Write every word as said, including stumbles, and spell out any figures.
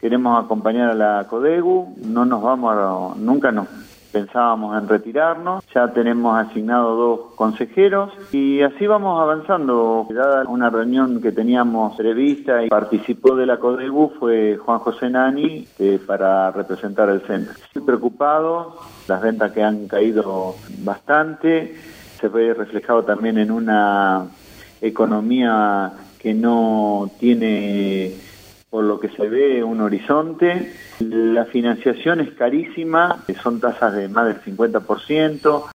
queremos acompañar a la CODEGU, no nos vamos a, nunca nos pensábamos en retirarnos, ya tenemos asignados dos consejeros y así vamos avanzando. Dada una reunión que teníamos prevista y participó de la CODEGU fue Juan José Nani eh, para representar el centro. Estoy preocupado, las ventas que han caído bastante, se ve reflejado también en una economía que no tiene, por lo que se ve, un horizonte. La financiación es carísima, son tasas de más del cincuenta por ciento.